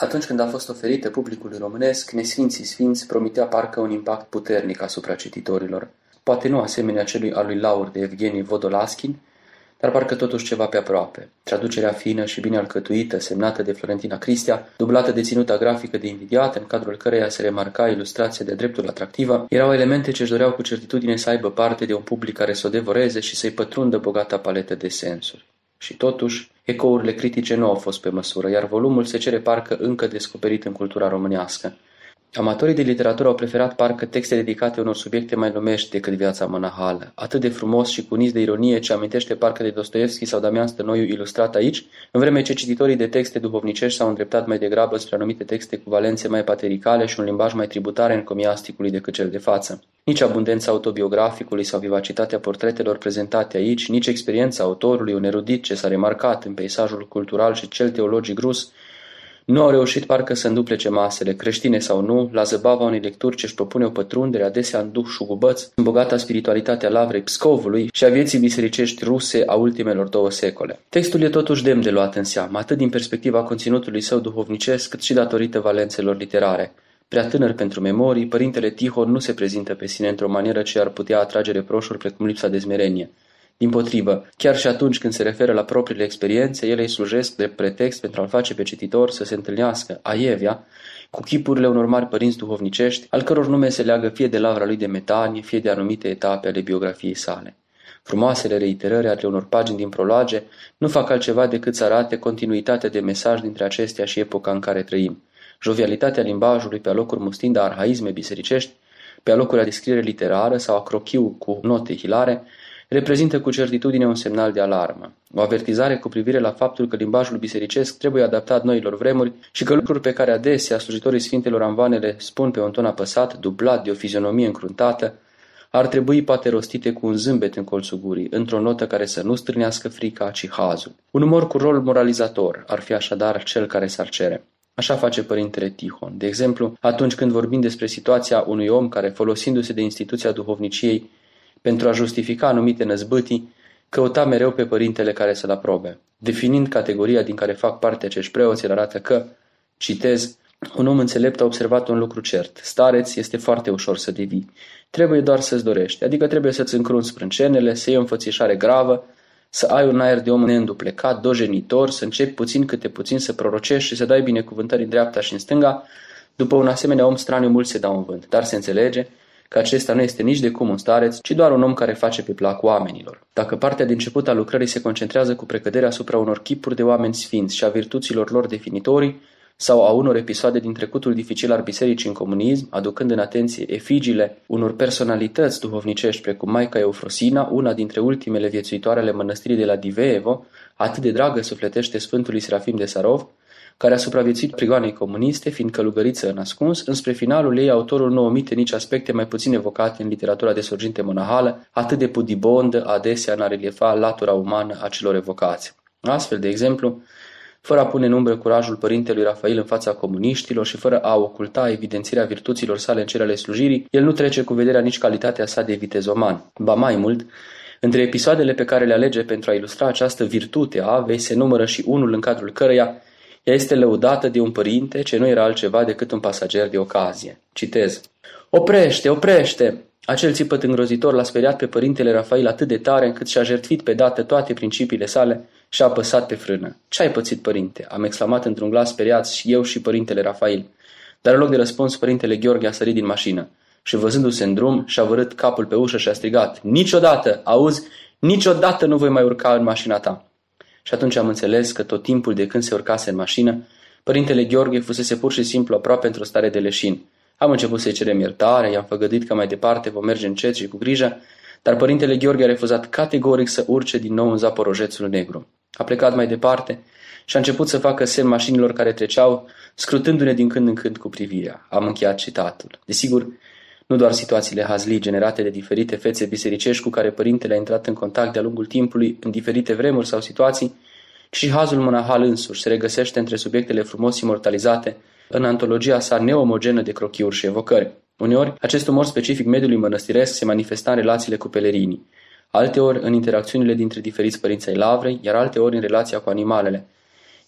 Atunci când a fost oferită publicului românesc, Nesfinții Sfinți promitea parcă un impact puternic asupra cititorilor. Poate nu asemenea celui al lui Laur de Evgeni Vodolaschin, dar parcă totuși ceva pe aproape. Traducerea fină și bine alcătuită, semnată de Florentina Cristea, dublată de ținuta grafică de invidiat, în cadrul căreia se remarca ilustrația de dreptul atractivă, erau elemente ce își doreau cu certitudine să aibă parte de un public care să o devoreze și să-i pătrundă bogata paletă de sensuri. Și totuși, ecourile critice nu au fost pe măsură, iar volumul se cere parcă încă descoperit în cultura românească. Amatorii de literatură au preferat parcă texte dedicate unor subiecte mai lumești decât viața monahală, atât de frumos și cunis de ironie ce amintește parcă de Dostoevski sau Damian Stănoiu ilustrat aici, în vreme ce cititorii de texte duhovnicești s-au îndreptat mai degrabă spre anumite texte cu valențe mai patericale și un limbaj mai tributare encomiasticului decât cel de față. Nici abundența autobiograficului sau vivacitatea portretelor prezentate aici, nici experiența autorului, un erudit ce s-a remarcat în peisajul cultural și cel teologic rus, nu au reușit parcă să înduplece masele, creștine sau nu, la zăbava unei lecturi ce își propune o pătrundere adesea în duh șugubăț, în bogata spiritualitate a Lavrei Pscovului și a vieții bisericești ruse a ultimelor 2 secole. Textul e totuși demn de luat în seamă, atât din perspectiva conținutului său duhovnicesc, cât și datorită valențelor literare. Prea tânăr pentru memorii, părintele Tihon nu se prezintă pe sine într-o manieră ce ar putea atrage reproșuri precum lipsa de smerenie. Dimpotrivă, chiar și atunci când se referă la propriile experiențe, ele îi slujesc de pretext pentru a-l face pe cititor să se întâlnească, aievea, cu chipurile unor mari părinți duhovnicești, al căror nume se leagă fie de lavra lui de metanie, fie de anumite etape ale biografiei sale. Frumoasele reiterări ale unor pagini din proloage nu fac altceva decât să arate continuitatea de mesaj dintre acestea și epoca în care trăim. Jovialitatea limbajului pe alocuri mustind a arhaisme bisericești, pe alocuri a descriere literară sau a crochiu cu note hilare, reprezintă cu certitudine un semnal de alarmă, o avertizare cu privire la faptul că limbajul bisericesc trebuie adaptat noilor vremuri și că lucruri pe care adesea slujitorii Sfintelor Anvane spun pe un ton apăsat, dublat de o fizionomie încruntată, ar trebui poate rostite cu un zâmbet în colțul gurii, într-o notă care să nu strânească frica, ci hazul. Un umor cu rol moralizator ar fi așadar cel care s-ar cere. Așa face părintele Tihon. De exemplu, atunci când vorbim despre situația unui om care, folosindu-se de instituția duhovniciei, pentru a justifica anumite năzbâtii, căuta mereu pe părintele care să-l aprobe. Definind categoria din care fac parte acești preoți, el arată că, citez, un om înțelept a observat un lucru cert. Stareț este foarte ușor să devii. Trebuie doar să-ți dorești, adică trebuie să-ți încrunți sprâncenele, să iei o înfățișare gravă, să ai un aer de om neînduplecat, dojenitor, să începi puțin câte puțin să prorocești și să dai binecuvântări în dreapta și în stânga. După un asemenea om straniu mulți se dau în vânt, dar se înțelege că acesta nu este nici de cum un stareț, ci doar un om care face pe plac oamenilor. Dacă partea de început a lucrării se concentrează cu precădere asupra unor chipuri de oameni sfinți și a virtuților lor definitorii, sau a unor episoade din trecutul dificil al bisericii în comunism, aducând în atenție efigiile unor personalități duhovnicești precum Maica Eufrosina, una dintre ultimele viețuitoare ale mănăstirii de la Diveevo, atât de dragă sufletește Sfântului Serafim de Sarov, care a supraviețuit prigoanei comuniste, fiind călugăriță în ascuns, înspre finalul ei autorul nu omite nici aspecte mai puțin evocate în literatura de sorginte monahală, atât de pudibondă adesea în a reliefa latura umană a celor evocați. Astfel, de exemplu, fără a pune în umbră curajul părintelui Rafael în fața comuniștilor și fără a oculta evidențierea virtuților sale în cele ale slujirii, el nu trece cu vederea nici calitatea sa de vitezoman. Ba mai mult, între episoadele pe care le alege pentru a ilustra această virtute a Avei se numără și unul în cadrul căreia ea este lăudată de un părinte ce nu era altceva decât un pasager de ocazie. Citez. Oprește, oprește! Acel țipăt îngrozitor l-a speriat pe părintele Rafael atât de tare încât și-a jertfit pe dată toate principiile sale și a apăsat pe frână. Ce ai pățit, părinte? Am exclamat într-un glas speriat și eu și părintele Rafael. Dar în loc de răspuns, părintele Gheorghe a sărit din mașină și văzându-se în drum și-a vărât capul pe ușă și a strigat. Niciodată, auzi, niciodată nu voi mai urca în mașina ta. Și atunci am înțeles că tot timpul de când se urcase în mașină, părintele Gheorghe fusese pur și simplu aproape într-o stare de leșin. Am început să-i cerem iertare, i-am făgăduit că mai departe vom merge încet și cu grijă, dar părintele Gheorghe a refuzat categoric să urce din nou în Zaporojețul Negru. A plecat mai departe și a început să facă semn mașinilor care treceau, scrutându-ne din când în când cu privirea. Am încheiat citatul. Desigur, nu doar situațiile hazlii generate de diferite fețe bisericești cu care părintele a intrat în contact de-a lungul timpului în diferite vremuri sau situații, ci și hazul monahal însuși se regăsește între subiectele frumos imortalizate în antologia sa neomogenă de crochiuri și evocări. Uneori, acest umor specific mediului mănăstiresc se manifesta în relațiile cu pelerinii, alteori în interacțiunile dintre diferiți părinți ai Lavrei, iar alteori în relația cu animalele.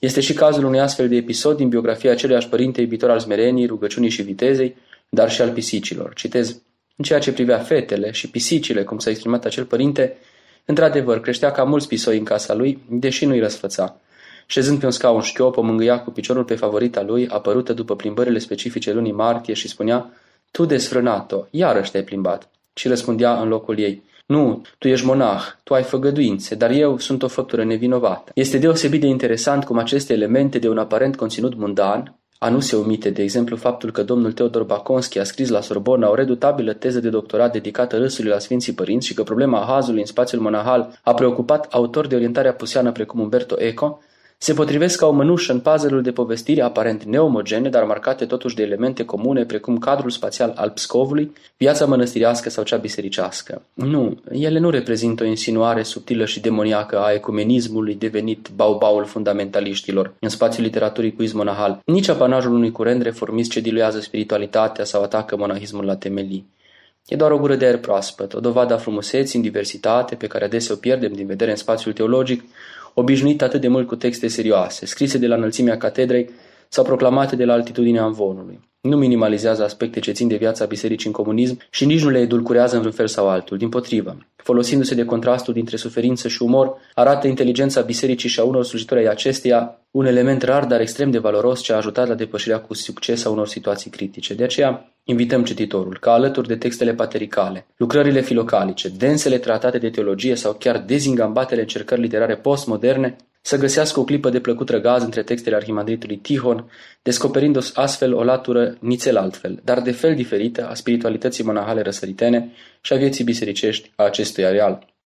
Este și cazul unui astfel de episod din biografia aceluiași părinte iubitor al smereniei, rugăciunii și vitezei, dar și al pisicilor. Citez: în ceea ce privea fetele și pisicile, cum s-a exprimat acel părinte, într-adevăr, creștea ca mulți pisoi în casa lui, deși nu-i răsfăța. Șezând pe un scaun șchiop, o mângâia cu piciorul pe favorita lui, apărută după plimbările specifice lunii martie, și spunea: tu, desfrânat-o, iarăși te-ai plimbat. Și răspundea în locul ei: nu, tu ești monah, tu ai făgăduințe, dar eu sunt o făptură nevinovată. Este deosebit de interesant cum aceste elemente de un aparent conținut mundan, a nu se omite, de exemplu, faptul că domnul Teodor Baconski a scris la Sorbona o redutabilă teză de doctorat dedicată râsului la Sfinții Părinți și că problema hazului în spațiul monahal a preocupat autori de orientare apuseană precum Umberto Eco, se potrivesc ca o mănușă în puzzle-ul de povestiri aparent neomogene, dar marcate totuși de elemente comune, precum cadrul spațial al Pscovului, viața mănăstirească sau cea bisericească. Nu, ele nu reprezintă o insinuare subtilă și demoniacă a ecumenismului devenit baubaul fundamentaliștilor în spațiul literaturii cuiz monahal, nici apanajul unui curent reformist ce diluează spiritualitatea sau atacă monahismul la temelii. E doar o gură de aer proaspăt, o dovadă a frumuseții în diversitate pe care adesea o pierdem din vedere în spațiul teologic, obișnuit atât de mult cu texte serioase, scrise de la înălțimea catedrei sau proclamate de la altitudinea amvonului. Nu minimalizează aspecte ce țin de viața bisericii în comunism și nici nu le edulcurează în vreun fel sau altul, dimpotrivă. Folosindu-se de contrastul dintre suferință și umor, arată inteligența bisericii și a unor slujitori ai acesteia, un element rar, dar extrem de valoros, ce a ajutat la depășirea cu succes a unor situații critice. De aceea, invităm cititorul, ca alături de textele patericale, lucrările filocalice, densele tratate de teologie sau chiar dezingambatele încercări literare postmoderne, să găsească o clipă de plăcut răgaz între textele arhimandritului Tihon, descoperind astfel o latură nițel altfel, dar de fel diferită a spiritualității monahale răsăritene și a vieții bisericești a acestui areal.